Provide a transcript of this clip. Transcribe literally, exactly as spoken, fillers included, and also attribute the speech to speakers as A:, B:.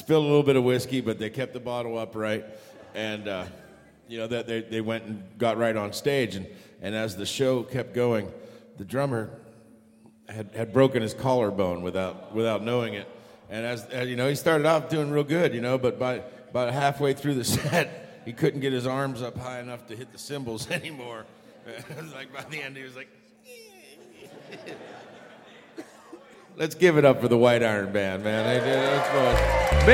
A: spilled a little bit of whiskey, but they kept the bottle upright, and uh, you know that they they went and got right on stage, and, and as the show kept going, the drummer had, had broken his collarbone without without knowing it, and as, as you know, he started off doing real good, you know, but by about halfway through the set, he couldn't get his arms up high enough to hit the cymbals anymore. It was like by the end, he was like. Let's give it up for the White Iron Band, man. They did. That's fun.